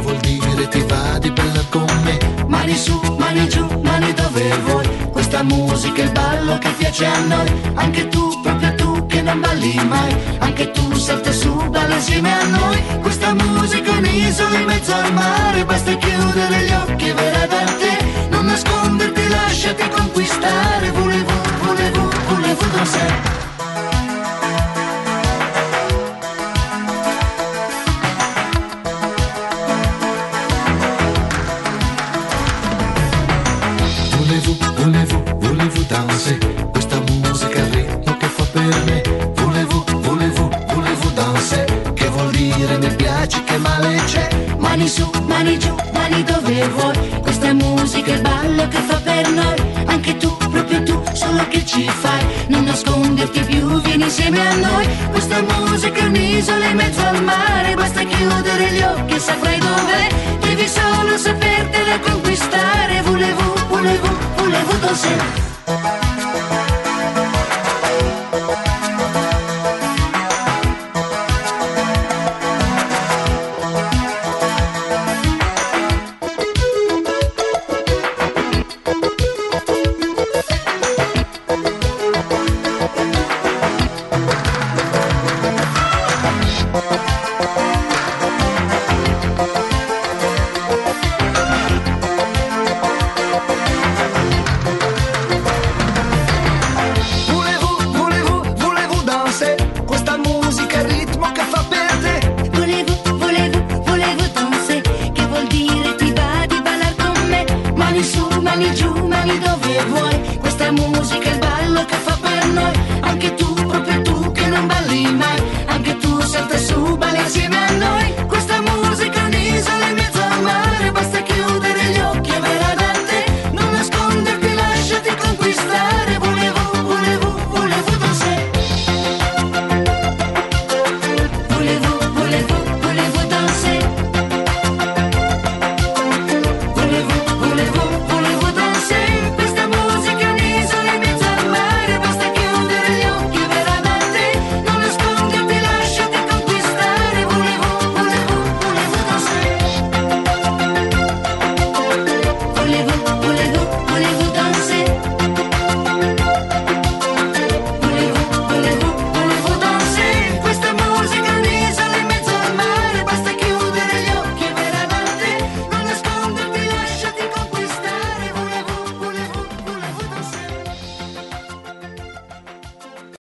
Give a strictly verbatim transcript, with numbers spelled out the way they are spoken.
vuol dire ti va di ballar con me. Mani su, mani giù, mani dove vuoi. Questa musica è il ballo che piace a noi. Anche tu, proprio tu che non balli mai. Anche tu salta su, balla insieme a noi. Questa musica è un'isola in mezzo al mare. Basta chiudere gli occhi e verrà da te. Non nasconderti, lasciati conquistare. Volevo, volevo, volevo danzare. Volevo, volevo danse, questa musica è il ritmo che fa per me. Volevo, volevo, volevo danse, che vuol dire mi piace, che male c'è. Mani su, mani giù, mani dove vuoi. Questa musica è il ballo che fa per noi. Anche tu, proprio tu, solo che ci fai. Non nasconderti più, vieni insieme a noi. Questa musica è un'isola in mezzo al mare. Basta chiudere gli occhi e saprai dov'è. Devi solo sapertela conquistare. Volevo, volevo, volevo danzare. Mani giù, mani dove vuoi. Questa musica è il ballo che fa per noi. Anche tu, proprio tu